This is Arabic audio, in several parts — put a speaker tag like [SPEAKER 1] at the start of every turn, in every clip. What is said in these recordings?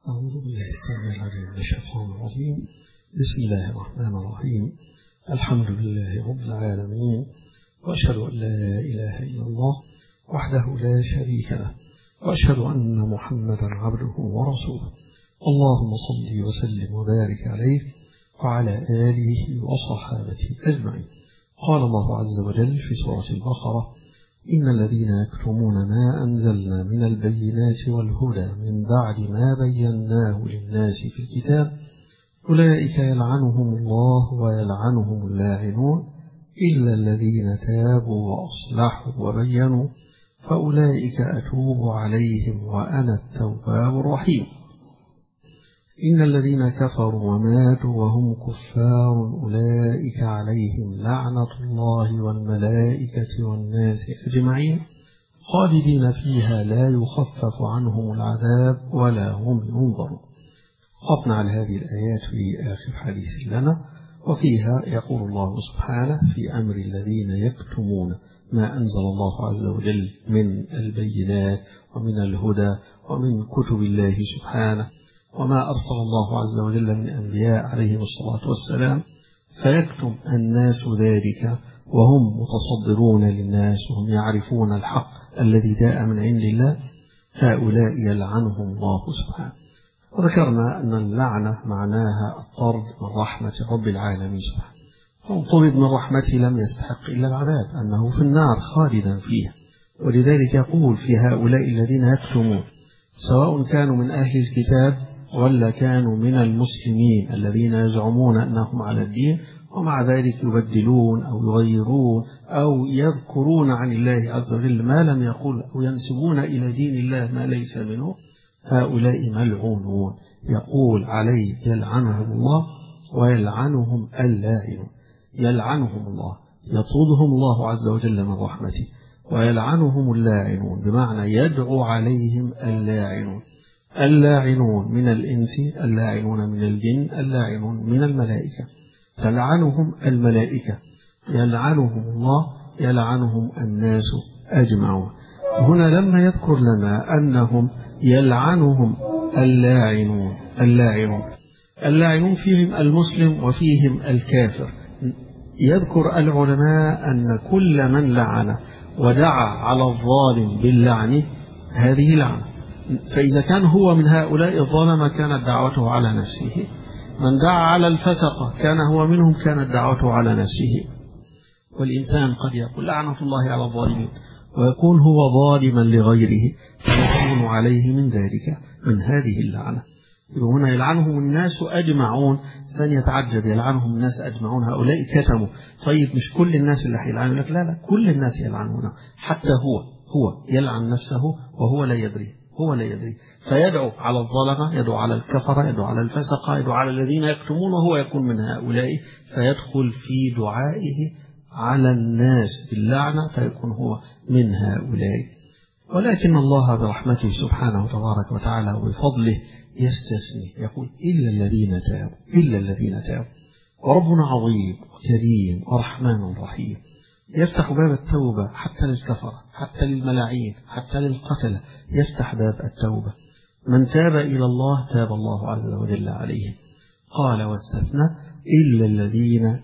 [SPEAKER 1] أعوذ بالله السميع العليم من الشيطان الرجيم. بسم الله الرحمن الرحيم. الحمد لله رب العالمين، وأشهد أن لا إله إلا الله وحده لا شريك له، وأشهد أن محمدا عبده ورسوله. اللهم صل وسلم وبارك عليه وعلى آله وصحابته أجمعين. قال الله عز وجل في سورة البقرة: إن الذين يكتمون ما أنزلنا من البينات والهدى من بعد ما بيناه للناس في الكتاب أولئك يلعنهم الله ويلعنهم اللاعنون إلا الذين تابوا وأصلحوا وبينوا فأولئك أتوب عليهم وأنا التواب الرحيم. إن الذين كفروا وماتوا وهم كفار أولئك عليهم لعنة الله والملائكة والناس أجمعين خالدين فيها لا يخفف عنهم العذاب ولا هم ينظرون. وقفنا على هذه الآيات في آخر حديث لنا، وفيها يقول الله سبحانه في أمر الذين يكتمون ما أنزل الله عز وجل من البينات ومن الهدى ومن كتب الله سبحانه وما أرسل الله عز وجل من أنبياء عليهم الصلاة والسلام، فيكتم الناس ذلك وهم متصدرون للناس وهم يعرفون الحق الذي جاء من عند الله، هؤلاء يلعنهم الله سبحانه. وذكرنا أن اللعنة معناها الطرد من رحمة رب العالمين سبحانه، فمن طرد من رحمته لم يستحق إلا العذاب، أنه في النار خالدا فيها. ولذلك يقول في هؤلاء الذين يكتمون، سواء كانوا من أهل الكتاب ولا كانوا من المسلمين الذين يزعمون أنهم على الدين ومع ذلك يبدلون أو يغيرون أو يذكرون عن الله عز وجل ما لم يقول أو ينسبون إلى دين الله ما ليس منه، هؤلاء ملعونون. يقول عليه يلعنهم الله ويلعنهم اللاعنون. يلعنهم الله يطردهم الله عز وجل من رحمته، ويلعنهم اللاعنون بمعنى يدعو عليهم اللاعنون. اللاعنون من الإنس، اللاعنون من الجن، اللاعنون من الملائكة. تلعنهم الملائكة، يلعنهم الله، يلعنهم الناس أجمعون. هنا لما يذكر لنا أنهم يلعنهم اللاعنون، اللاعنون فيهم المسلم وفيهم الكافر. يذكر العلماء أن كل من لعن ودعا على الظالم باللعن هذه لعنة، فإذا كان هو من هؤلاء الظلمة كانت دعوته على نفسه، من دعا على الفسقة كان هو منهم كانت دعوته على نفسه. والإنسان قد يقول لعنة الله على الظالمين ويكون هو ظالما لغيره فيكون عليه من ذلك من هذه اللعنة. هنا يلعنهم الناس أجمعون، ثانية تعجب يلعنهم الناس أجمعون، هؤلاء كتموا. طيب مش كل الناس اللي هيلعنوا لك؟ لا، كل الناس يلعنونه، حتى هو يلعن نفسه وهو لا يدري، فيدعو على الظلمة، يدعو على الكفرة، يدعو على الفسقة، يدعو على الذين يكتمون، وهو يكون من هؤلاء، فيدخل في دعائه على الناس باللعنة فيكون هو من هؤلاء. ولكن الله برحمته سبحانه تبارك وتعالى وبفضله يستثني، يقول إلا الذين تابوا. وربنا عظيم وكريم ورحمن رحيم، يفتح باب التوبة حتى للكفرة، حتى للملاعين، حتى للقتلة، يفتح باب التوبة. من تاب إلى الله تاب الله عز وجل عليه. قال واستثنى إلا الذين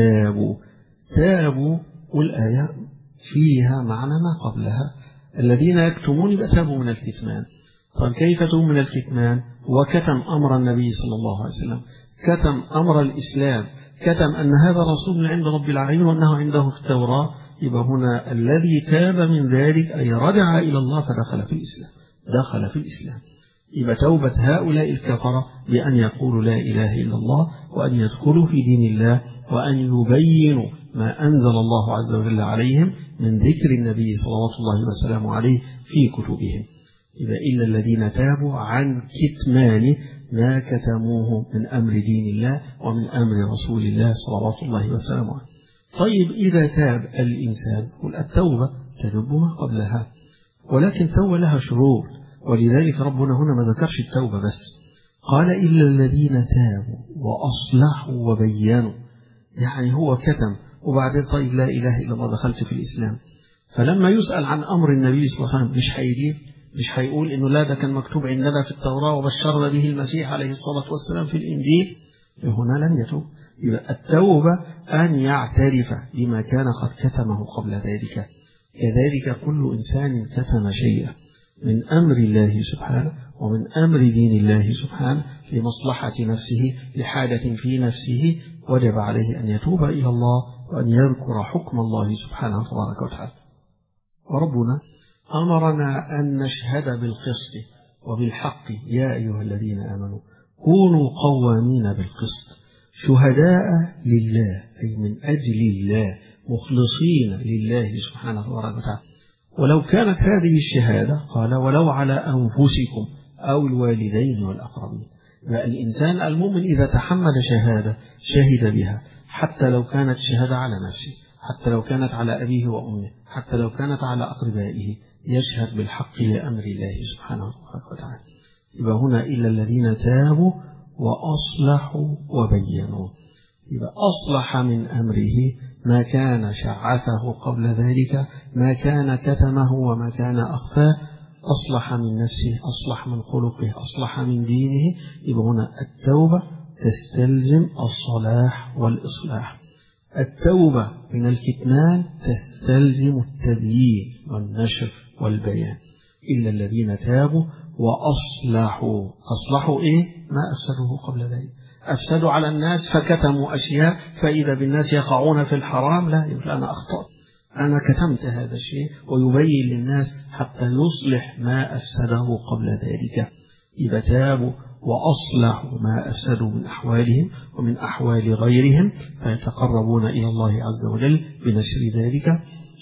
[SPEAKER 1] تابوا، والآية فيها معنى ما قبلها. الذين يكتمون يبقى تابوا من الكتمان. طيب كيف تاب من الكتمان؟ وكتم أمر النبي صلى الله عليه وسلم، كتم أمر الإسلام، كتم أن هذا رسول من عند رب العالمين وأنه عنده في التوراة. يبقى هنا الذي تاب من ذلك أي رجع إلى الله فدخل في الإسلام. يبقى توبة هؤلاء الكفرة بأن يقولوا لا إله إلا الله وأن يدخلوا في دين الله وأن يبينوا ما أنزل الله عز وجل عليهم من ذكر النبي صلوات الله وسلامه عليه في كتبهم. يبقى إلا الذين تابوا عن كتمان ما كتموه من أمر دين الله ومن أمر رسول الله صلوات الله وسلامه عليه. طيب إذا تاب الإنسان، قل التوبة تجب ما قبلها، ولكن توبة لها شروط، ولذلك ربنا هنا ما ذكرش التوبة بس، قال إلا الذين تابوا وأصلحوا وبينوا. يعني هو كتم وبعدين طيب لا إله إلا الله دخلت في الإسلام، فلما يسأل عن أمر النبي صلى الله عليه وسلم مش هيقول إنه لا ده كان مكتوب عندنا في التوراة وبشرنا به المسيح عليه الصلاة والسلام في الإنجيل، هنا لن يتوب. يبقى التوبة أن يعترف بما كان قد كتمه قبل ذلك. كذلك كل إنسان كتم شيئا من أمر الله سبحانه ومن أمر دين الله سبحانه لمصلحة نفسه لحاجة في نفسه، وجب عليه أن يتوب إلى الله وأن يذكر حكم الله سبحانه تبارك وتعالى. وربنا أمرنا أن نشهد بالقسط وبالحق يا أيها الذين آمنوا كونوا قوامين بالقسط شهداء لله، أي من أجل الله مخلصين لله سبحانه تبارك وتعالى. ولو كانت هذه الشهادة قال ولو على أنفسكم أو الوالدين والأقربين. الإنسان المؤمن إذا تحمل شهادة شهد بها، حتى لو كانت شهادة على نفسه، حتى لو كانت على أبيه وأمه، حتى لو كانت على أقربائه، يشهد بالحق لأمر الله سبحانه وتعالى. يبقى هنا إلا الذين تابوا وأصلحوا وبينوا. يبقى أصلح من أمره ما كان شعثه قبل ذلك، ما كان كتمه وما كان أخفاه، أصلح من نفسه، أصلح من خلقه، أصلح من دينه. يبقى هنا التوبة تستلزم الصلاح والإصلاح. التوبة من الكتمان تستلزم التبيين والنشر والبيان. إلا الذين تابوا وأصلحوا. أصلحوا إيه؟ ما أفسدوه قبل ذلك. أفسدوا على الناس فكتموا أشياء، فإذا بالناس يقعون في الحرام، لا يقول أنا أخطأت، أنا كتمت هذا الشيء، ويبين للناس حتى يصلح ما أفسده قبل ذلك. إذا تابوا وأصلحوا ما أفسدوا من أحوالهم ومن أحوال غيرهم فيتقربون إلى الله عز وجل بنشر ذلك.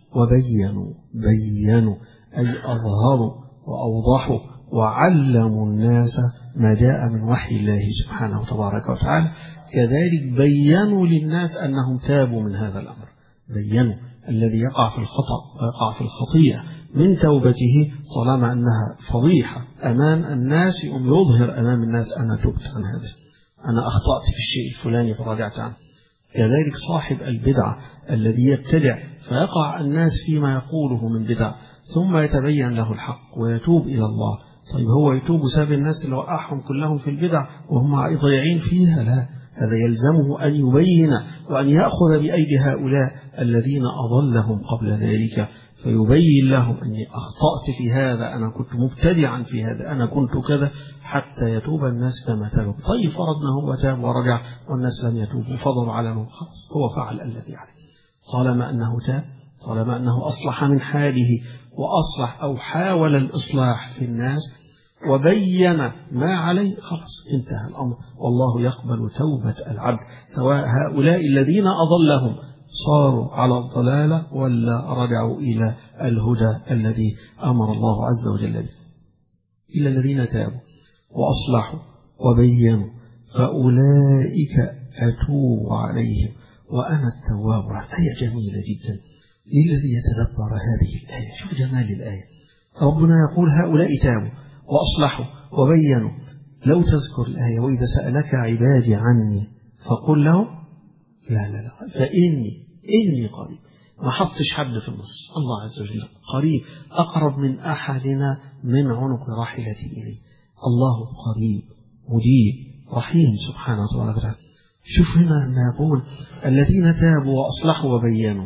[SPEAKER 1] بينوا أي أظهروا وأوضحوا وعلموا الناس ما جاء من وحي الله سبحانه تبارك وتعالى. كذلك بينوا للناس أنهم تابوا من هذا الأمر. بينوا الذي يقع في الخطأ ويقع في الخطيئة من توبته طالما أنها فضيحة أمام الناس، يظهر أمام الناس أنا تبت عن هذا، أنا أخطأت في الشيء الفلاني فراجعت عنه. كذلك صاحب البدعة الذي يبتدع فيقع الناس فيما يقوله من بدع، ثم يتبين له الحق ويتوب إلى الله. طيب هو يتوب بسبب الناس اللي وقعهم كلهم في البدع وهم ضيعين فيها؟ لا، هذا يلزمه أن يبين وأن يأخذ بأيدي هؤلاء الذين أضلهم قبل ذلك، فيبين لهم أني أخطأت في هذا، أنا كنت مبتدعا في هذا، أنا كنت كذا، حتى يتوب الناس كما تابوا. طيب فرضنا هو تاب ورجع والناس لم يتوبوا، فضلوا على من خلص، هو فعل الذي عليه. طالما أنه تاب، طالما أنه أصلح من حاله وأصلح أو حاول الإصلاح في الناس وبين ما عليه، خلاص انتهى الأمر. والله يقبل توبة العبد، سواء هؤلاء الذين أضلهم صاروا على الضلالة ولا رجعوا إلى الهدى الذي أمر الله عز وجل به. إلا الذين تابوا وأصلحوا وبينوا فأولئك أتوب عليهم وأنا التواب الرحيم. آية جميلة جدا للذي يتدبر هذه الآية. شوف جمال الآية. ربنا يقول هؤلاء تابوا وأصلحوا وبينوا. لو تذكر الآية وإذا سألك عبادي عني فقل له لا فإني قريب. ما حطش حد في النص، الله عز وجل قريب، أقرب من أحدنا من عنق راحلته إليه. الله قريب مجيب رحيم سبحانه وتعالى. شوف هنا ما يقول الذين تابوا وأصلحوا وبينوا،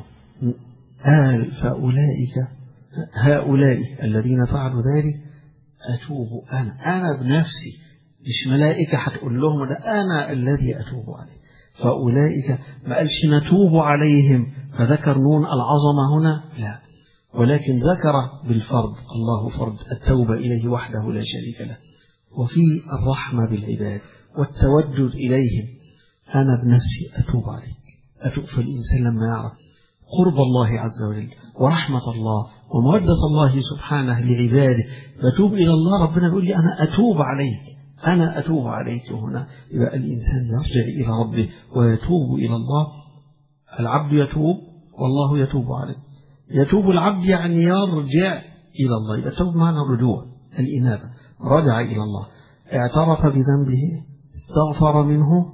[SPEAKER 1] قال فأولئك هؤلاء الذين فعلوا ذلك أتوب أنا بنفسي، مش ملائكة هتقول لهم، ده أنا الذي أتوب عليه. فأولئك ما قالش نتوب عليهم فذكر نون العظمة هنا، لا، ولكن ذكر بالفرض، الله فرض التوبة إليه وحده لا شريك له، وفي الرحمة بالعباد والتودد إليهم. أنا بنفسي أتوب عليك. أتوب في الإنسان لما يعرف قرب الله عز وجل ورحمة الله ومودة الله سبحانه لعباده، بتوب إلى الله، ربنا يقول لي أنا أتوب عليك، أنا أتوب عليك. هنا يبقى الإنسان يرجع إلى ربه ويتوب إلى الله. العبد يتوب والله يتوب عليه. يتوب العبد يعني يرجع إلى الله. يبقى التوب معنى الرجوع، الإنابة، رجع إلى الله، اعترف بذنبه، استغفر منه،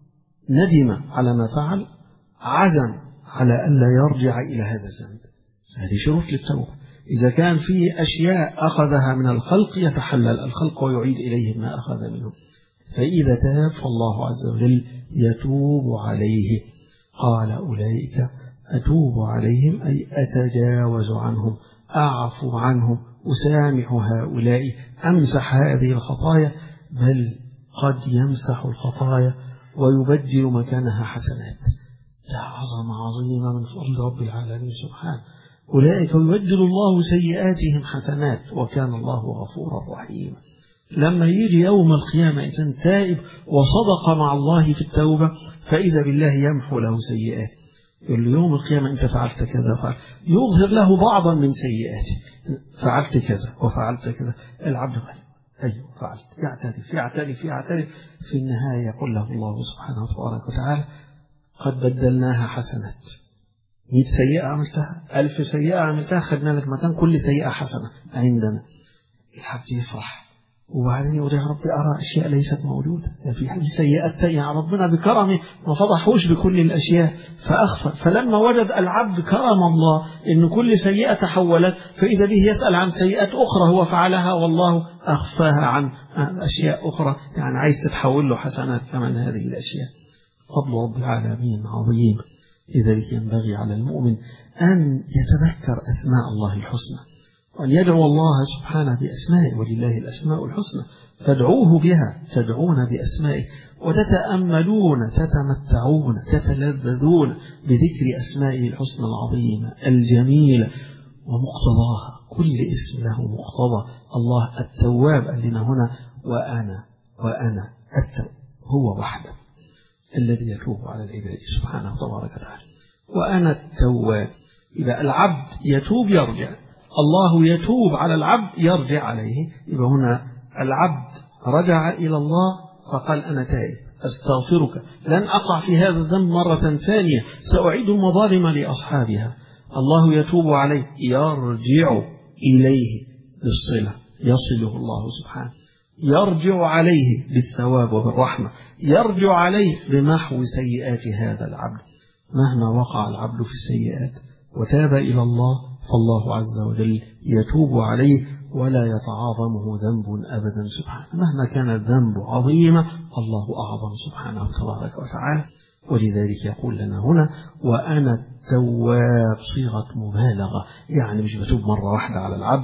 [SPEAKER 1] ندم على ما فعل، عزم على ألا يرجع إلى هذا الذنب. هذه شروط للتوبة. إذا كان في أشياء أخذها من الخلق يتحلل الخلق ويعيد إليهم ما أخذ منهم. فإذا تاب فالله عز وجل يتوب عليه. قال أولئك أتوب عليهم أي أتجاوز عنهم، أعفو عنهم، أسامح هؤلاء، أمسح هذه الخطايا، بل قد يمسح الخطايا ويبدل مكانها حسنات. ده عظمة عظيمة من فضل رب العالمين سبحانه. أولئك يبدل الله سيئاتهم حسنات وكان الله غفورا رحيما. لما يجي يوم القيامة إنسان تائب وصدق مع الله في التوبة فإذا بالله يمحو له سيئات. يقول له يوم القيامة أنت فعلت كذا فعلت، يظهر له بعضا من سيئاته، فعلت كذا وفعلت كذا. العبد قال أيوه فعلت، يعترف. في النهاية يقول له الله سبحانه وتعالى قد بدلناها حسنات. 100 سيئة عملتها، 1000 سيئة عملتها، خدنا لك مكان كل سيئة حسنة عندنا. العبد يفرح وبعدين يقول يا رب أرى أشياء ليست موجودة، في سيئات تانية ربنا بكرمه ما فضحوش بكل الأشياء فأخفى. فلما وجد العبد كرم الله إن كل سيئة تحولت فإذا به يسأل عن سيئات أخرى هو فعلها والله أخفاها عن أشياء أخرى، يعني عايز تتحول له حسنات كمان هذه الأشياء. فضل رب العالمين عظيم. لذلك ينبغي على المؤمن أن يتذكر أسماء الله الحسنى وأن يدعو الله سبحانه بأسمائه، ولله الأسماء الحسنى فادعوه بها، تدعون بأسمائه وتتأملون تتمتعون تتلذذون بذكر أسمائه الحسنى العظيمة الجميلة ومقتضاها. كل اسم له مقتضى. الله التواب قال لنا هنا وأنا التواب، هو وحده الذي يتوب على العباد سبحانه تبارك وتعالى. وأنا التواب، إذا العبد يتوب يرجع، الله يتوب على العبد يرجع عليه. يبقى هنا العبد رجع إلى الله فقال أنا تائب أستغفرك، لن أقع في هذا الذنب مرة ثانية، سأعيد المظالم لأصحابها. الله يتوب عليه يرجع إليه بالصلة، يصله الله سبحانه، يرجع عليه بالثواب وبالرحمة، يرجع عليه بمحو سيئات هذا العبد. مهما وقع العبد في السيئات وتاب إلى الله فالله عز وجل يتوب عليه ولا يتعاظمه ذنب أبدا سبحانه. مهما كان الذنب عظيما الله أعظم سبحانه تبارك وتعالى. ولذلك يقول لنا هنا وأنا التواب، صيغة مبالغة، يعني مش بتوب مرة واحدة على العبد،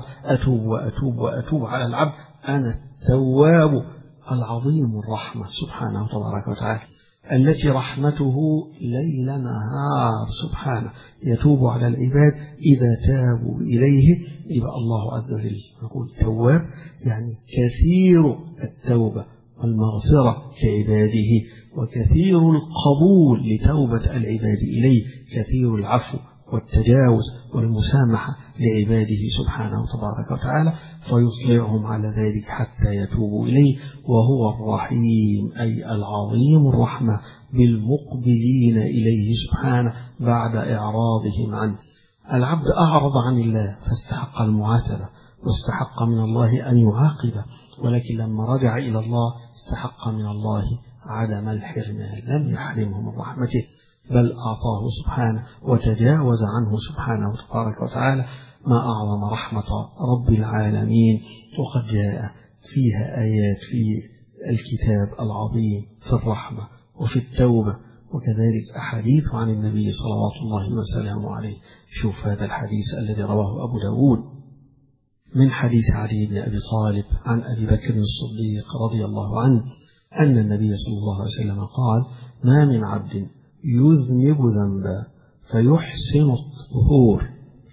[SPEAKER 1] أتوب على العبد. أنا التواب العظيم الرحمة سبحانه تبارك وتعالى، التي رحمته ليل نهار سبحانه، يتوب على العباد إذا تابوا إليه. يبقى الله عز وجل يقول تواب يعني كثير التوبة والمغفرة لعباده، وكثير القبول لتوبة العباد إليه، كثير العفو والتجاوز والمسامحة لعباده سبحانه تبارك وتعالى، فيطلعهم على ذلك حتى يتوبوا إليه. وهو الرحيم أي العظيم الرحمة بالمقبلين إليه سبحانه بعد إعراضهم عنه. العبد أعرض عن الله فاستحق المعاتبة واستحق من الله أن يعاقبه، ولكن لما رجع إلى الله استحق من الله عدم الحرمان، لم يحرمه من رحمته بل أعطاه سبحانه وتجاوز عنه سبحانه تبارك وتعالى. ما أعظم رحمة رب العالمين، وقد جاء فيها آيات في الكتاب العظيم في الرحمة وفي التوبة، وكذلك أحاديث عن النبي صلوات الله وسلامه عليه. شوف هذا الحديث الذي رواه أبو داود من حديث علي بن أبي طالب عن أبي بكر الصديق رضي الله عنه أن النبي صلى الله عليه وسلم قال ما من عبد يذنب ذنبا فيحسن الطهور.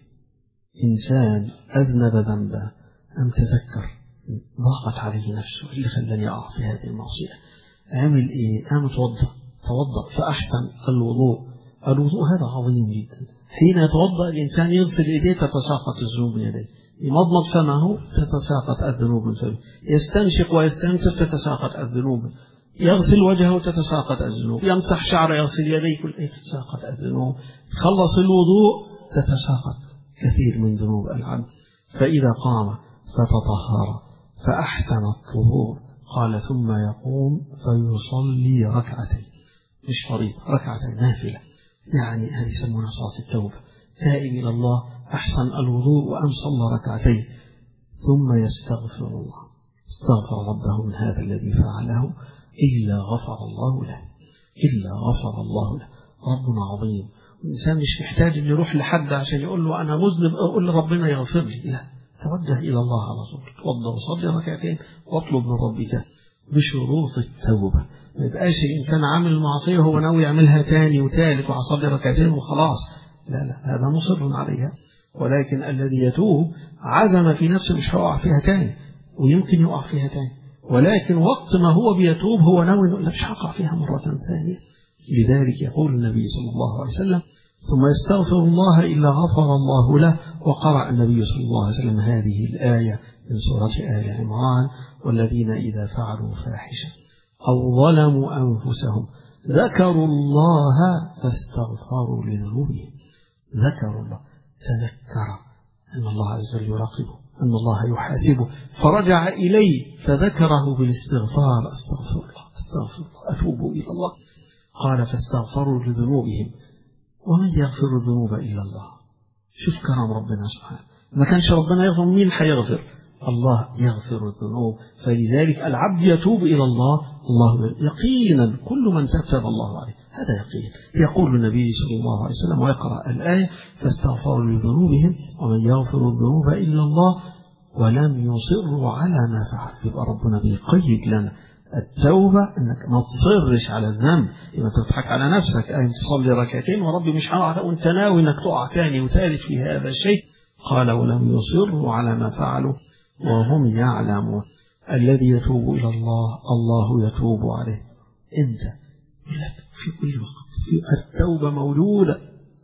[SPEAKER 1] إنسان أذنب ذنبا أم تذكر ضاقت عليه نفسه، اللي خلاني أقع في هذه المعصية، عمل إيه؟ قام توضأ فأحسن الوضوء هذا عظيم جدا. حين يتوضأ الإنسان يغسل إيديه تتساقط الذنوب من يديه، يمضمض فمه تتساقط الذنوب من فمه، يستنشق ويستنثر تتساقط الذنوب، يغسل وجهه تتساقط الذنوب، يمسح شعره يغسل يديه كل تتساقط الذنوب، خلص الوضوء تتساقط كثير من ذنوب العبد. فإذا قام فتطهر فأحسن الطهور قال ثم يقوم فيصلي ركعتين، مش فريضة، ركعتين نافلة، يعني هذه يسمونها صلاة التوبة. تائب إلى الله أحسن الوضوء وأم صلى ركعتين ثم يستغفر الله، استغفر ربه من هذا الذي فعله إلا غفر الله له، إلا غفر الله له. ربنا عظيم، الإنسان مش محتاج أن يروح لحد عشان يقول له أنا مذنب أقول لربنا يغفر لي، لا، توجه إلى الله على طول، توضأ وصلي ركعتين واطلب من ربك بشروط التوبة. ما يبقاش الإنسان عامل معصية وهو ناوي يعملها تاني وثالث وهصلي ركعتين وخلاص، لا لا، هذا مصر عليها. ولكن الذي يتوب عزم في نفسه مش هيقع فيها تاني، ويمكن يقع فيها تاني، ولكن وقت ما هو بيتوب هو ناوي لا مش هقع فيها مرة ثانية. لذلك يقول النبي صلى الله عليه وسلم ثم يستغفر الله إلا غفر الله له. وقرأ النبي صلى الله عليه وسلم هذه الآية من سورة آل عمران: والذين إذا فعلوا فاحشة أو ظلموا أنفسهم ذكروا الله فاستغفروا لذنوبهم. ذكروا الله، تذكر أن الله عز وجل يراقبه، أن الله يحاسبه، فرجع إليه فذكره بالاستغفار: أستغفر الله، أستغفر الله، أتوب إلى الله. قال: فاستغفروا لذنوبهم. ومن يغفر الذنوب إلا الله. شوف كرم ربنا سبحانه، ما كانش ربنا يغفر مين حيغفر؟ الله يغفر الذنوب. فلذلك العبد يتوب إلى الله، الله يقينا كل من تاب الله عليه، هذا يقين. يقول النبي صلى الله عليه وسلم ويقرأ الآية: فاستغفروا لذنوبهم ومن يغفر الذنوب إلا الله ولم يصروا على ما فعل. يبقى ربنا بيقيد لنا التوبة انك ما تصرش على الذنب، ما تضحك على نفسك أن تصلي ركعتين وربي مش هقع وانت ناوي انك تقع ثاني وثالث في هذا الشيء. قال: ولم يصروا على ما فعلوا وهم يعلمون. الذي يتوب إلى الله الله يتوب عليه. انت في كل وقت التوبة مولودة.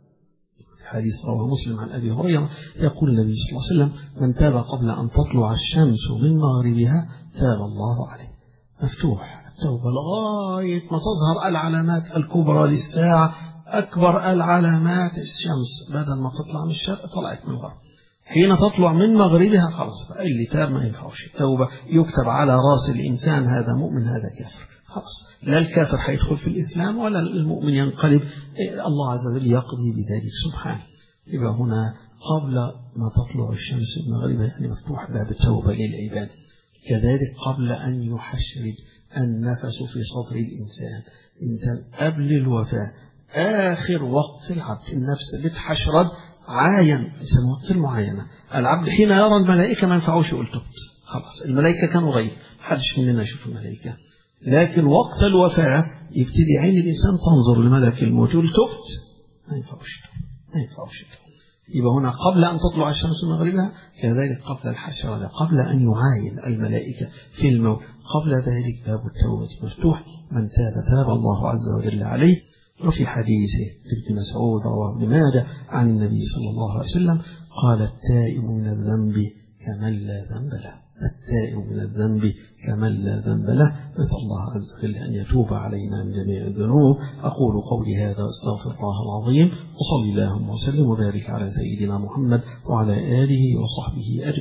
[SPEAKER 1] حديث رواه مسلم عن أبي هريرة يقول النبي صلى الله عليه وسلم: من تاب قبل أن تطلع الشمس من مغربها تاب الله عليه. مفتوح التوبة لغاية ما تظهر العلامات الكبرى للساعة. أكبر العلامات الشمس بدل ما تطلع من الشرق طلعت من الغرب، حين تطلع من مغربها خلاص اللي تاب ما ينفعش التوبة، يكتب على راس الإنسان هذا مؤمن هذا كافر، خلاص لا الكافر هيدخل في الإسلام ولا المؤمن ينقلب. الله عز وجل يقضي بذلك سبحانه. يبقى هنا قبل ما تطلع الشمس من مغربها يعني مفتوح باب التوبة للعباد. كذلك قبل أن يحشرد النفس في صدر الإنسان قبل الوفاة، آخر وقت العبد النفس بتحشرد عاين سنوات المعاينة. العبد حين يرى الملائكة ما ينفعوش يقول تبت، خلاص الملائكة كانوا غيب، محدش مننا يشوف الملائكة. لكن وقت الوفاة يبتدي عين الإنسان تنظر لملك الموت يقول تبت، ما ينفعوش تبت. يبقى هنا قبل أن تطلع الشمس من مغربها، كذلك قبل الحشر، قبل أن يعاين الملائكة في الموت، قبل ذلك باب التوبة مفتوح. من تاب الله عز وجل عليه. وفي حديث ابن مسعود رواه ابن ماجه عن النبي صلى الله عليه وسلم قال: التائب من الذنب كمن لا ذنب له. التائب من الذنب كمن لا ذنب له. نسأل الله عز وجل أن يتوب علينا من جميع الذنوب. أقول قولي هذا واستغفر الله العظيم، وصلي اللهم وسلم وبارك على سيدنا محمد وعلى آله وصحبه أجمعين.